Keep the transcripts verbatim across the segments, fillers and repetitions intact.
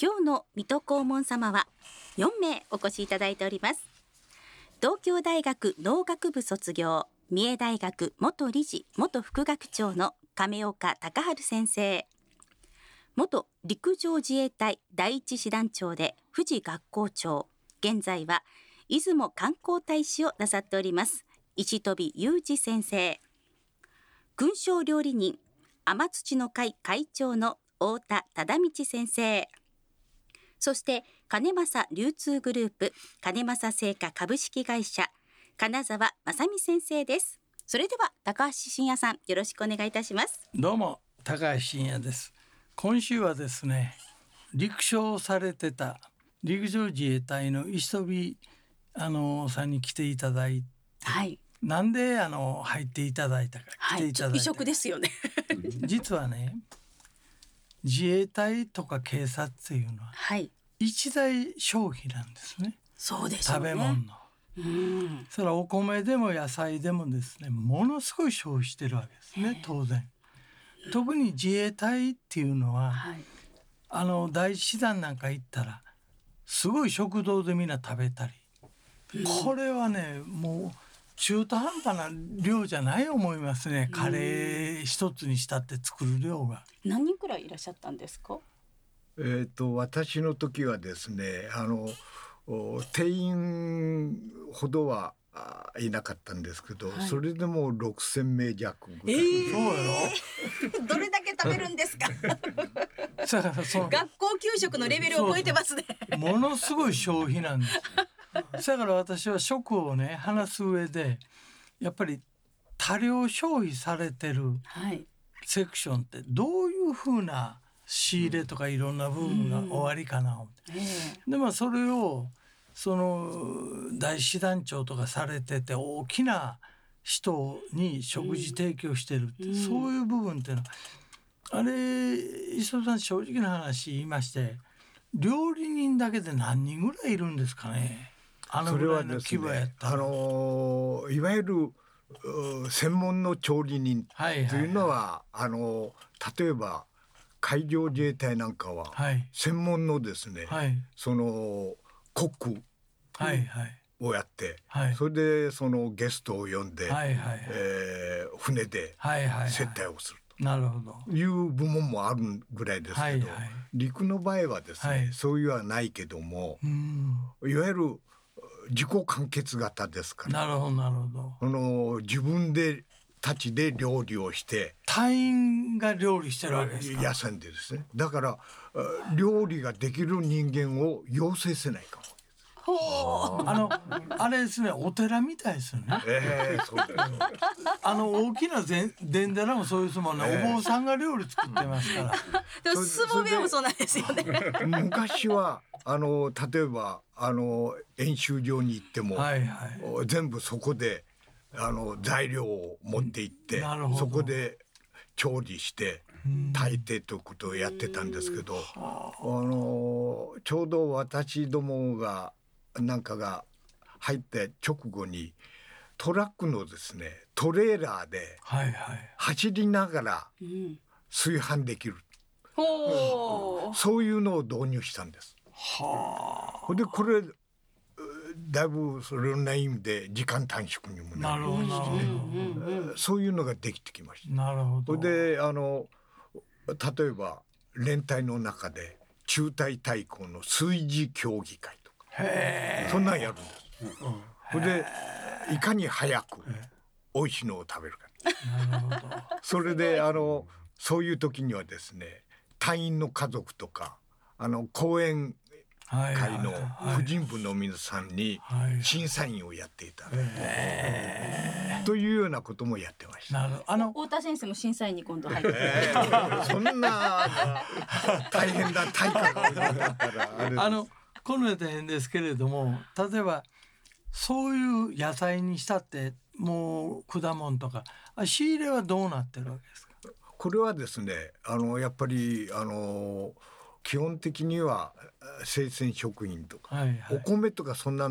今日の水戸黄門様はよんめいお越しいただいております。東京大学農学部卒業、三重大学元理事元副学長の亀岡隆治先生、元陸上自衛隊第一師団長で富士学校長、現在は出雲観光大使をなさっております石飛裕二先生、勲章料理人天土の会会長の太田忠道先生、そして金正流通グループ金正製菓株式会社金沢正美先生です。それでは高橋真也さん、よろしくお願いいたします。 どうも高橋真也です。今週はですね、陸将をされてた陸上自衛隊の石飛あのさんに来ていただいて、 はい、 なんであの入っていただいたか、 はい、 来ていただいた異色ですよね実はね、自衛隊とか警察っていうのは、はい、一大消費なんですね。 そうですね、 食べ物の、うん、それはお米でも野菜でもですね、ものすごい消費してるわけですね。当然特に自衛隊っていうのは、はい、あの第一師団なんか行ったらすごい食堂でみんな食べたり、うん、これはねもう中途半端な量じゃない思いますね。カレー一つにしたって作る量が。 何人くらいいらっしゃったんですか？ えー、と私の時はですね、あの定員ほどはいなかったんですけど、はい、それでもろくせんめい弱ぐらい、えー、そうよどれだけ食べるんですか学校給食のレベルを超えてますね。 そうそう、ものすごい消費なんですだから私は食をね話す上でやっぱり多量消費されてるセクションってどういうふうな仕入れとかいろんな部分が終わりかな、うんえー、でもそれをその大師団長とかされてて大きな人に食事提供してるって、うん、そういう部分っていうのはあれ磯田さん正直な話言いまして、料理人だけで何人ぐらいいるんですかね。あのぐらいの規模やったら、 それはですね、あのいわゆる専門の調理人というのは、はいはいはい、あの例えば海上自衛隊なんかは、はい、専門のですね、はい、そのコックをやって、はいはい、それでそのゲストを呼んで、はいはいはい、えー、船で接待をすると、 はいはいはい、なるほど、 いう部門もあるぐらいですけど、はいはい、陸の場合はですね、はい、そういうはないけども、うん、いわゆる自己完結型ですから、 なるほどなるほど、 その自分でたちで料理をして隊員が料理してるわけですか。 野戦でですね、だから料理ができる人間を養成せないかも。 ほあのあれですね、お寺みたいですよね、えー、そうですあの大きな禅寺もそういうもんね、えー、お坊さんが料理作ってますからでも相撲部屋もそうなんですよね昔はあの例えばあの演習場に行っても、はいはい、全部そこであの材料を持って行って、そこで調理して炊いてということをやってたんですけど、あのちょうど私どもがなんかが入って直後にトラックのですねトレーラーで走りながら炊飯できる、うん、そういうのを導入したんです。はあ、でこれだいぶそれな意味で時間短縮にもなりましてね、そういうのができてきました。 なるほど。 であの例えば連隊の中で中隊対抗の炊事協議会とか、へそんなんやるんです。それでいかに早く美味しいのを食べるか。なるほど。それであのそういう時にはですね、隊員の家族とかあの講演会の婦人部の皆さんに審査員をやっていた、というようなこともやってました。 あの太田先生も審査員に今度入って、 えー、そんな大変な大会だったらあれあのこの大変ですけれども、例えばそういう野菜にしたってもう果物とか仕入れはどうなってるわけですか。 これはですね、あのやっぱりあの基本的には生鮮食品とか、はいはい、お米とかそんなのは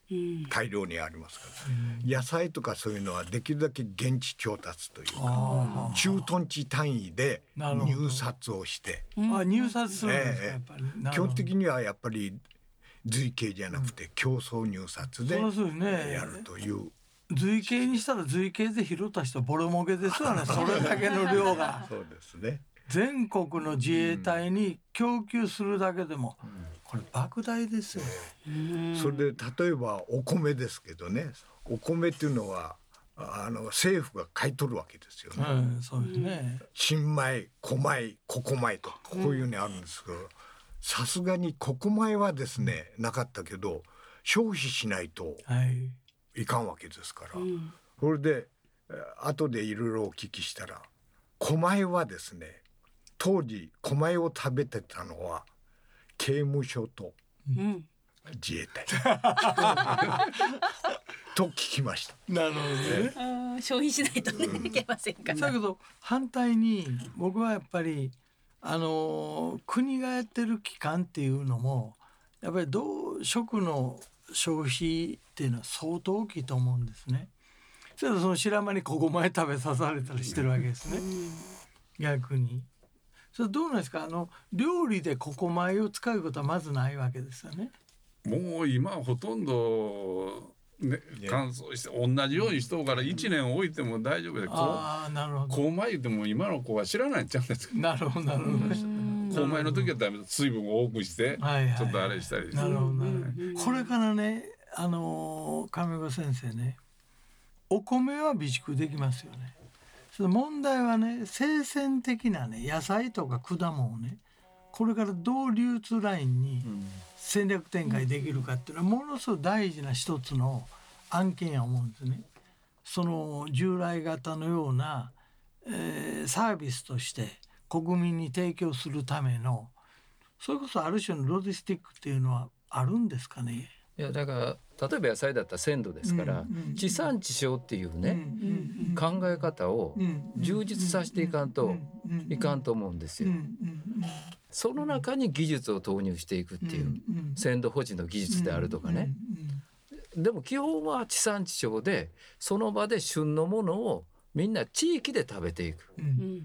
大量にありますから、野菜とかそういうのはできるだけ現地調達というか駐屯地単位で入札をして、 あ、入札するんですか、やっぱり。 基本的にはやっぱり随形じゃなくて競争入札でやるという。 随形にしたら随形で拾った人ボロ儲けですよね。それだけの量がそうですね。 全国の自衛隊に供給するだけでも、うん、これ莫大ですよ、 ね。それで例えばお米ですけどね、お米っていうのはあの政府が買い取るわけですよね。 うん、そうですね。 新米、古米、古古米とこういうのあるんですけど、さすがに古古米はですねなかったけど消費しないといかんわけですから、はい、それで後でいろいろお聞きしたら、古米はですね、当時米を食べてたのは刑務所と自衛隊、うん、と聞きました。 なるほどね。消費しないとね、うん、いけませんから。 だけど反対に僕はやっぱりあの国がやってる機関っていうのもやっぱりどう食の消費っていうのは相当大きいと思うんですね。それとその白間にここ前食べさされたりしてるわけですね、うん、逆に。それどうなんですか、あの料理でココ米を使うことはまずないわけですよね。 もう今ほとんど、ね、乾燥して同じようにしとうからいちねん置いても大丈夫で、 あ、なるほど。 コ米言っても今の子は知らないんちゃうんですか。 なるほどなるほど。 コ米の時はダメ、水分を多くしてちょっとあれしたりして、 なるほどなるほど。これからね、あの亀子先生ね、お米は備蓄できますよね。その問題はね、生鮮的なね野菜とか果物をね、これからどう流通ラインに戦略展開できるかっていうのはものすごく大事な一つの案件や思うんですね。その従来型のような、えー、サービスとして国民に提供するための、それこそある種のロジスティックっていうのはあるんですかね。 いやだから例えば野菜だったら鮮度ですから、うんうん、地産地消っていうね、うんうん、考え方を充実させていかんといかんと思うんですよ。その中に技術を投入していくっていう、鮮度保持の技術であるとかね、でも基本は地産地消でその場で旬のものをみんな地域で食べていく、うん、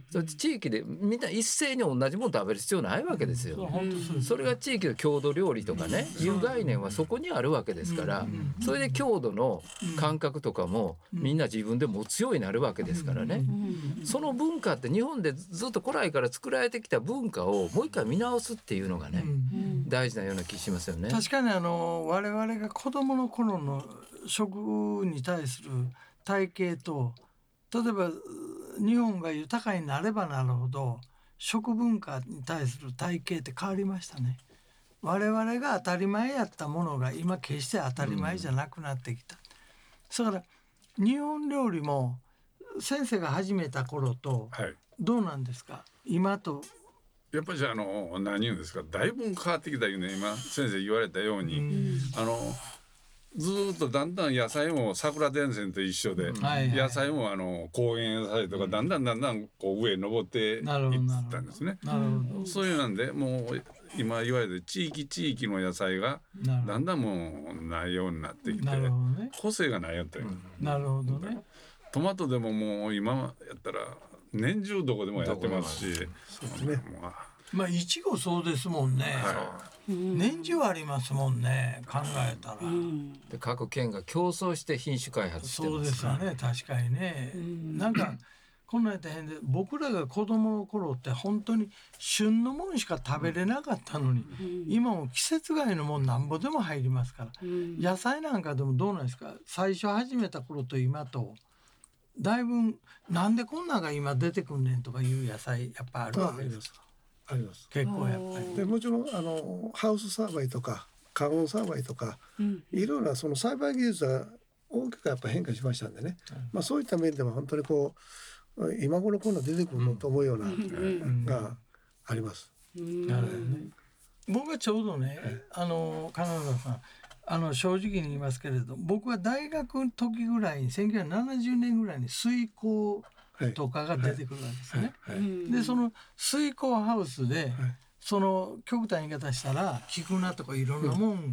そ地域でみんな一斉に同じもの食べる必要ないわけですよ、うん、それが地域の郷土料理とかね、いう概念はそこにあるわけですから、それで郷土の感覚とかもみんな自分で持つようになるわけですからね、その文化って日本でずっと古来から作られてきた文化をもう一回見直すっていうのがね、大事なような気しますよね。 確かにあの我々が子どもの頃の食に対する体系と、例えば日本が豊かになればなるほど食文化に対する体系って変わりましたね。我々が当たり前やったものが今決して当たり前じゃなくなってきた、うん、だから日本料理も先生が始めた頃とどうなんですか、はい、今と。 やっぱりあの何言うんですか、だいぶ変わってきたよね。今先生言われたように、うん、あのずっとだんだん野菜も桜前線と一緒で、うんはいはい、野菜もあの高原野菜とかだんだんだんだんこう上に登っていったんですね。そういうなんでもう今言われて地域地域の野菜がだんだんもうないようになってきて、ね、個性がないよって、うん、 なるほどね。 トマトでももう今やったら年中どこでもやってますし、そうですね。 まあいちごそうですもんね、はい、年中ありますもんね、考えたら、うん、 で各県が競争して品種開発してます。 そうですよね、確かにね、うん、なんかこんな大変で、僕らが子供の頃って本当に旬のものしか食べれなかったのに、うん、今も季節外のものなんぼでも入りますから、うん、野菜なんかでもどうなんですか、最初始めた頃と今とだいぶなんでこんなんが今出てくんねんとかいう野菜やっぱあるわけですか。 あります。 結構やっぱりでもちろんあのハウス栽培とか加温栽培とか、うん、いろいろなその栽培技術が大きくやっぱ変化しましたんでね、うん、まあ、そういった面でも本当にこう今頃こんな出てくるのと思うような、うん、があります、うん、 なるほどね。僕はちょうどね、あの金沢さん、あの正直に言いますけれど、僕は大学の時ぐらいにせんきゅうひゃくななじゅうねんぐらいに水耕とかが出てくるわけですね、はいはいはい、でその水耕ハウスで、はい、その極端な言い方したら菊菜とかいろんなもんが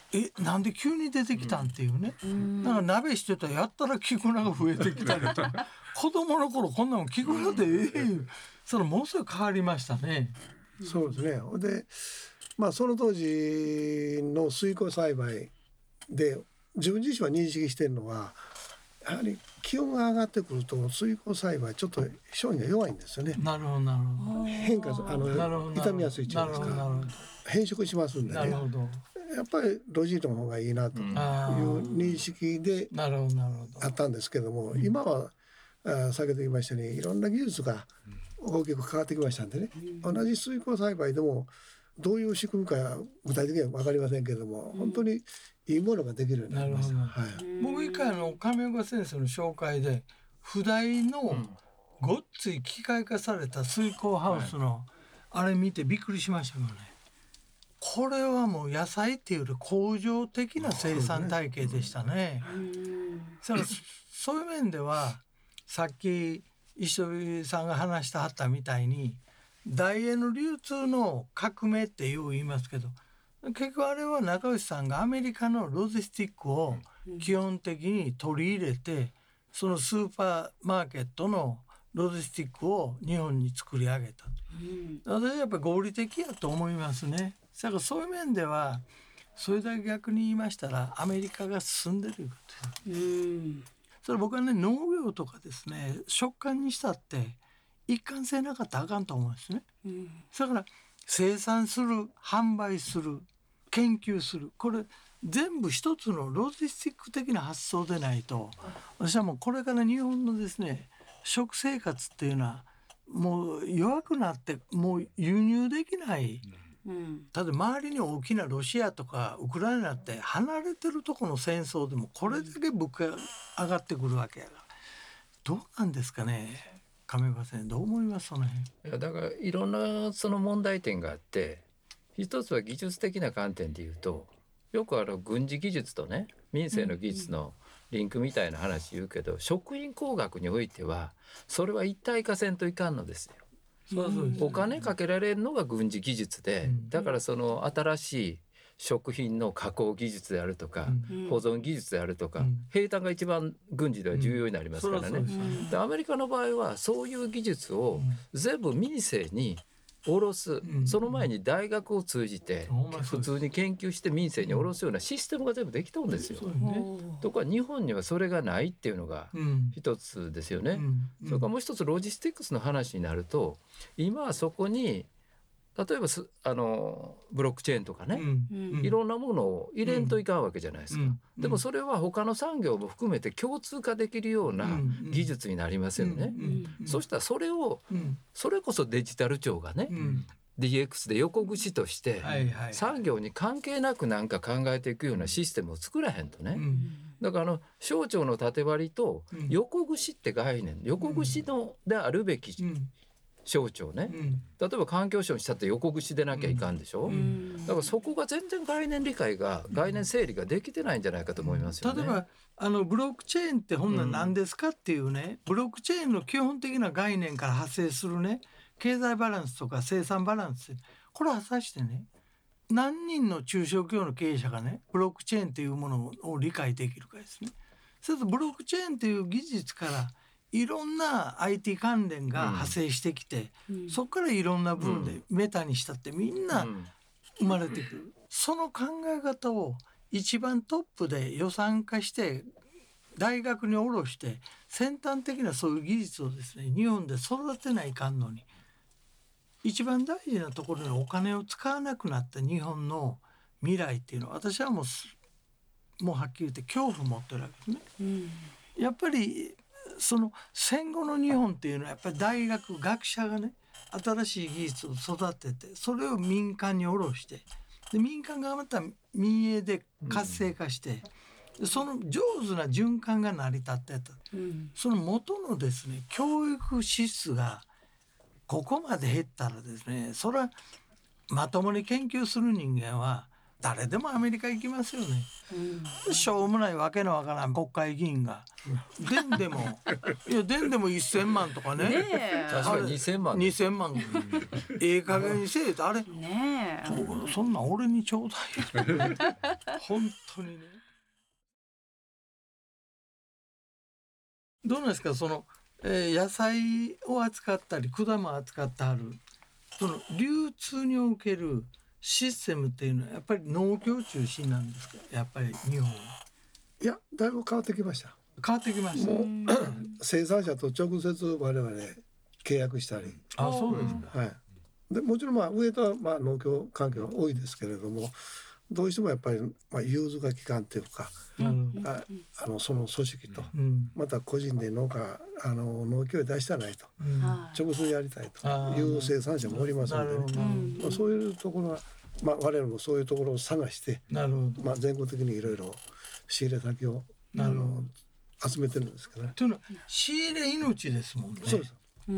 えなんで急に出てきたんっていうね、うん、なんか鍋してたらやったら菊菜が増えてきたりとか子供の頃こんなもん菊菜でええいうそれものすごい変わりましたね。 そうですね。でまあその当時の水耕栽培で自分自身は認識しているのはやはり気温が上がってくると水耕栽培ちょっと商品が弱いんですよね。 なるほどなるほど。 変化あの傷みやすいっていうんですか変色しますんでね。なるほど。やっぱりロジーの方がいいなという認識であったんですけども、うん、今は先ほど言いましたようにいろんな技術が大きく変わってきましたんでね、うん、同じ水耕栽培でもどういう仕組みか具体的には分かりませんけれども、うん、本当にいいものができるようになりました。はい、 僕一回の亀岡先生の紹介で普代のごっつい機械化された水耕ハウスのあれ見てびっくりしましたけどね、これはもう野菜っていうより工場的な生産体系でしたね。それそういう面ではさっき石飛さんが話してはったみたいに大英の流通の革命ってよう言いますけど、結局あれは中内さんがアメリカのロジスティックを基本的に取り入れて、そのスーパーマーケットのロジスティックを日本に作り上げた。私はやっぱり合理的やと思いますね。だからそういう面ではそれだけ逆に言いましたらアメリカが進んでるいうことです。うんそれ僕はね農業とかですね食感にしたって一貫性なかったらあかんと思うんですね。うんだから生産する販売する研究するこれ全部一つのロジスティック的な発想でないと、私はもうこれから日本のですね食生活っていうのはもう弱くなってもう輸入できない、うん、ただ周りに大きなロシアとかウクライナって離れてるとこの戦争でもこれだけ物価が上がってくるわけやからどうなんですかね亀岡先生どう思いますその辺。 いやだからいろんなその問題点があって一つは技術的な観点でいうとよくあの軍事技術とね民生の技術のリンクみたいな話言うけど、うん、食品工学においてはそれは一体化せんといかんのですよ。そうそうですね、お金かけられるのが軍事技術で、うん、だからその新しい食品の加工技術であるとか、うん、保存技術であるとか、うん、兵隊が一番軍事では重要になりますからね、うん、でアメリカの場合はそういう技術を全部民生に下ろす、うん、その前に大学を通じて普通に研究して民生に下ろすようなシステムが全部できたんですよ、うんね、ところが日本にはそれがないっていうのが一つですよね、うんうん、それからもう一つロジスティックスの話になると今はそこに例えばあのブロックチェーンとかね、うん、いろんなものを入れんといかんわけじゃないですか、うん、でもそれは他の産業も含めて共通化できるような技術になりますよね、うんうん、そしたらそれを、うん、それこそデジタル庁がね、うん、ディーエックス で横串として産業に関係なくなんか考えていくようなシステムを作らへんとね、うん、だからあの省庁の縦割りと横串って概念、横串のであるべき、うん省庁ね、うん、例えば環境省にしたって横串でなきゃいかんでしょ、うん、だからそこが全然概念理解が、うん、概念整理ができてないんじゃないかと思いますよね。 例えばあのブロックチェーンってほんなら何ですかっていうね、うん、ブロックチェーンの基本的な概念から派生するね経済バランスとか生産バランスこれは果たしてね何人の中小企業の経営者がねブロックチェーンっていうものを理解できるかですね。それとブロックチェーンっていう技術からいろんな アイティー 関連が派生してきて、うん、そこからいろんな部分でメタにしたってみんな生まれてくる、うん、その考え方を一番トップで予算化して大学に下ろして先端的なそういう技術をですね日本で育てないかんのに一番大事なところにお金を使わなくなった日本の未来っていうのは私はもうもうはっきり言って恐怖を持ってるわけですね、うん、やっぱりその戦後の日本っていうのはやっぱり大学学者がね新しい技術を育ててそれを民間に下ろしてで民間がまた民営で活性化して、うん、その上手な循環が成り立ってた、うん、その元のですね教育支出がここまで減ったらですねそれはまともに研究する人間は誰でもアメリカ行きますよね、うん、しょうもないわけのわからん国会議員がでんでもいやでんでもせんまんとかね、 ね確かににせんまんにせんまんええ加減にせえとあれ、 ね、 そ, そんな俺にちょうだい本当にね。どうなんですかその、えー、野菜を扱ったり果物を扱ってあるその流通におけるシステムっていうのはやっぱり農協中心なんですかやっぱり日本は。 いやだいぶ変わってきました。 変わってきました。もう生産者と直接我々契約したり。 あそうですか、 はい、でもちろんまあ上とはまあ農協関係は多いですけれどもどうしてもやっぱりまあ融通が利かんというか、うん、ああのその組織と、うん、また個人で農家あの農協へ出したないと、うん、直接やりたいという生産者もおりますので、ねまあ、そういうところは、まあ、我々もそういうところを探してなるほど、まあ、全国的にいろいろ仕入れ先をあの集めてるんですけどね。 というのは仕入れ命ですもんね。 そうです。 うん、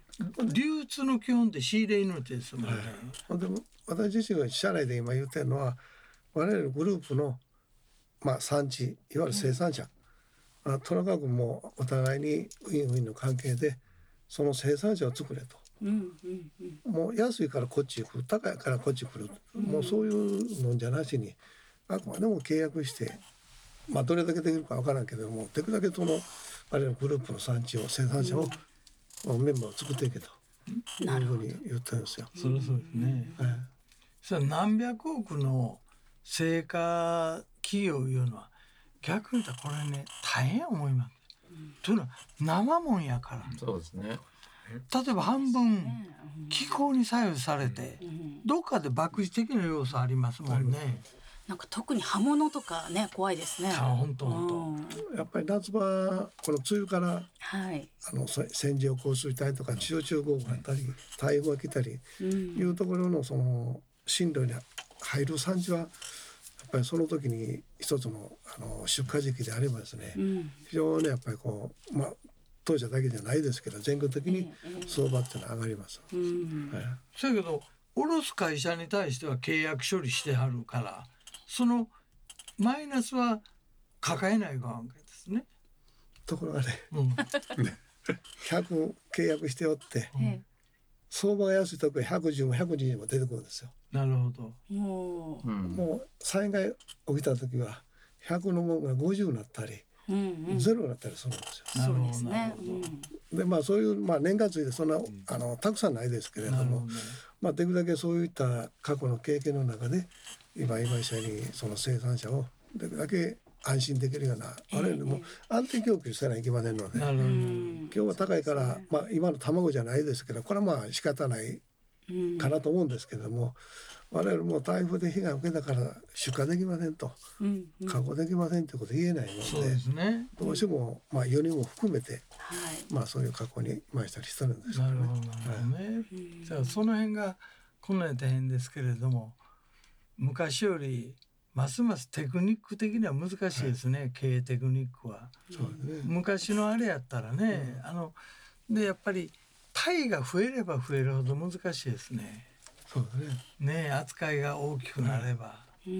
流通の基本って仕入れ命ですもんね、 はい、でも私自身が社内で今言ってるのは我々のグループの、まあ、産地いわゆる生産者、うん、とにかくもうお互いにウィンウィンの関係でその生産者を作れと、うんうんうん、もう安いからこっち行く高いからこっち来る、うん、もうそういうのじゃなしにあくまでも契約して、まあ、どれだけできるか分からんけどもできるだけその我々のグループの産地を生産者を、うんメンバーを作っていけというふうに言ってるんですよ。 そうそうですね、はい、それ何百億の成果企業いうのは逆に言ったらこれね大変思います、うん、というのは生もんやから。 そうですね。 例えば半分気候に左右されて、うん、どっかで爆死的な要素ありますもんね。 なんか特に葉物とかね怖いですね。 あ本当本当。やっぱり夏場この梅雨から、はい、あの線状降水帯とか集中豪雨があったり台風が来たり、うん、いうところのその進路に入る産地はやっぱりその時に一つの、あの出荷時期であればですね、うん、非常にやっぱりこうまあ当社だけじゃないですけど全国的に相場っていうのは上がります。 そうやけど卸す会社に対しては契約処理してはるから。そのマイナスは抱えないわけですね。 ところがね、うん、ひゃく契約しておって、うん、相場が安いときはひゃくじゅうもひゃくにじゅうも出てくるんですよ。 なるほど。 もう、うん、もう災害起きたときはひゃくのものがごじゅうになったり、うんうん、ゼロになったりするんですよ。 そうですね。 でまあそういう、まあ、年月でそんなあのたくさんないですけれども、まあ、できるだけそういった過去の経験の中で今言いましたようにその生産者をできるだけ安心できるような、えー、あるいはもう安定供給せないといけませんので、今日は高いから、まあ、今の卵じゃないですけどこれはまあ仕方ないかなと思うんですけども、我々も台風で被害を受けたから出荷できませんと、うんうん、加工できませんということ言えないので、そうですね、どうしても、まあ、輸入も含めて、はいまあ、そういう加工に回したりしてるんですけどね。なるほど、なるほどね、はい、 じゃあその辺がこんなに大変ですけれども昔よりますますテクニック的には難しいですね、はい、経営テクニックは。そうですね、昔のあれやったらね、うん、あのでやっぱりパイが増えれば増えるほど難しいですね。 そうだね。 ね扱いが大きくなれば、うん、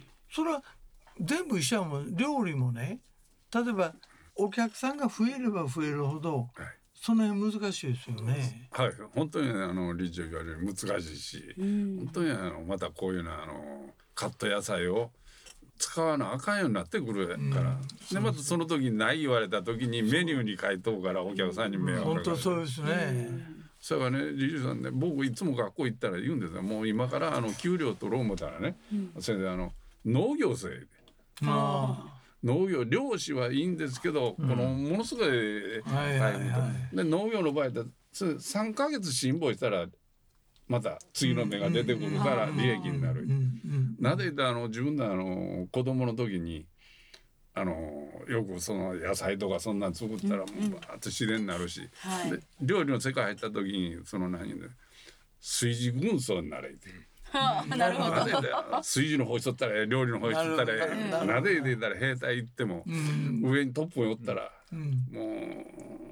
それは全部一緒やもん。料理もね、例えばお客さんが増えれば増えるほど、はい、その辺難しいですよね。 はい、本当にあの理事長言われる難しいし、うん、本当にあのまたこういうのあのカット野菜を使わなあかんようになってくるから、うん、でまたその時にない言われた時にメニューに書いとうからお客さんに迷惑かかる。 本当そうですね。うんそれからね、理事さんね、僕いつも学校行ったら言うんですよ。もう今からあの給料取ろう思ったらね、うん、先生あの農業生で、あ農業漁師はいいんですけど、うん、このものすごい大変で、農業の場合だとさんかげつ辛抱したらまた次の芽が出てくるから利益になる。なぜかあの自分のあの子供の時にあのよくその野菜とかそんなん作ったらもうバーッと自然になるし、うんうん、で料理の世界入った時にその何で炊事軍曹になれて、 はあ、なるほど。 炊事の方しとったら料理の方しとったらなぜで言ったら兵隊行っても、うん、上にトップにおったら、うん、もう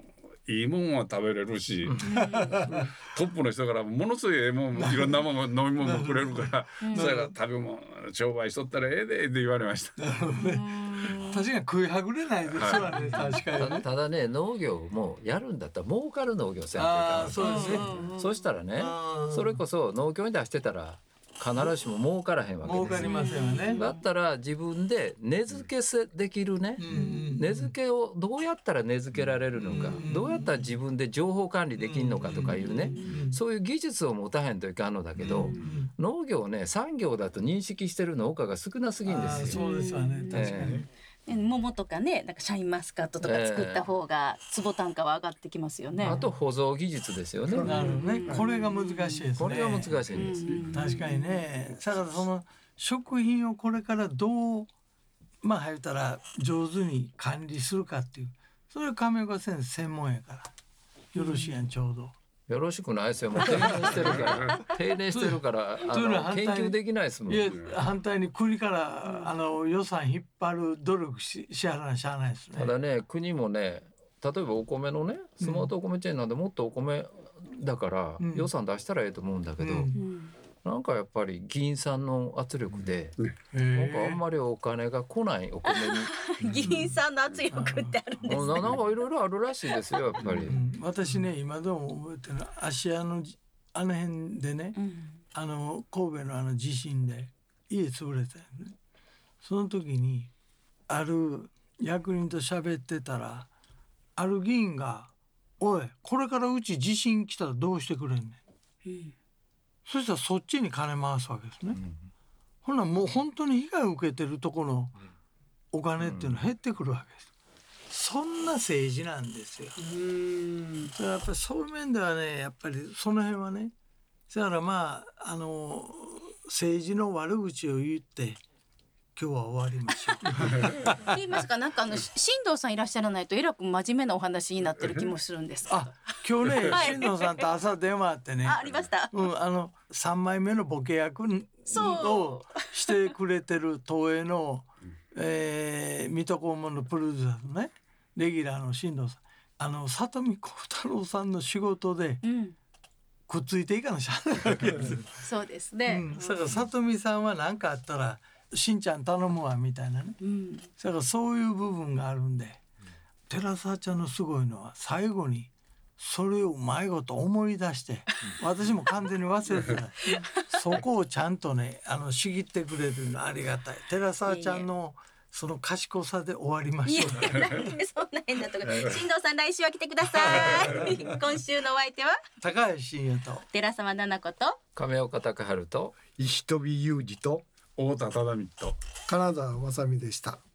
いいもんは食べれるし、トップの人からものすごいええもんいろんなもん飲み物もくれるから、うん、それが食べ物商売しとったらええでって言われました。 確かに食いはぐれないですわね、はい、確かにね。 ただね、農業もやるんだったら儲かる農業せんといかん。 そうですね。 そしたらね、それこそ農協に出してたら必ずしも儲からへんわけですよ。 儲かりませんよね。 だったら自分で根付けせできるね、うん、根付けをどうやったら根付けられるのか、うん、どうやったら自分で情報管理できるのかとかいうね、うん、そういう技術を持たへんといかんのだけど、うん、農業をね産業だと認識してる農家が少なすぎんですよ。 そうですわね、確かに、えー桃とかね、なんかシャインマスカットとか作った方が坪単価は上がってきますよね。 あと保存技術ですよね。 なるほどね。これが難しいですね。 これが難しいんです。うん、 確かにね。だからその食品をこれからどうまあ言ったら上手に管理するかっていう、それは亀岡先生専門やからよろしいやん、ちょうど。 よろしくないですよ。もう定年してるから定年してるからあの研究できないですもん。 いや反対に国からあの予算引っ張る努力ししはらなしゃあないですね。 ただね、国もね、例えばお米のねスマートお米チェーンなんでもっとお米だから予算出したらええと思うんだけど、うん、なんかやっぱり議員さんの圧力で、うん、なんかあんまりお金が来ないお米に議員さんの圧力ってあるんですね。 なんかいろいろあるらしいですよ、やっぱり、うん、 私ね今でも覚えてるの芦屋のあの辺でね、うん、あの神戸のあの地震で家潰れたよね。その時にある役人と喋ってたら、ある議員が「おいこれからうち地震来たらどうしてくれんねん」うん、そしたらそっちに金回すわけですね、うん、ほなもう本当に被害を受けてるところのお金っていうのは減ってくるわけです、うん、そんな政治なんですよ。うんだからやっぱりそういう面ではね、やっぱりその辺はね、だからまああの政治の悪口を言って今日は終わりましょう言いますか、なんかあの新藤さんいらっしゃらないとえらく真面目なお話になってる気もするんです。 あ、今日ね、はい、新藤さんと朝電話あってね、 あ、ありました、 うん、あのさんまいめのボケ役をしてくれてる東映の、えー、水戸黄門のプロデューサーのねレギュラーの新藤さん、あの里見幸太郎さんの仕事で、うんくっついていかなしゃあないわけですそうですね、 うん、だから里見さんは何かあったらしんちゃん頼むわみたいなね、うん、だからそういう部分があるんで、うん、寺澤ちゃんのすごいのは最後にそれをうまいこと思い出して、うん、私も完全に忘れてないそこをちゃんとねあの仕切ってくれるのありがたい。寺澤ちゃんのその賢さで終わりましょう。 いやなんでそんな変なところ新藤さん来週は来てください今週のお相手は高橋真也と寺澤奈々子と亀岡隆治と石飛裕二と太田忠美と金沢雅美でした。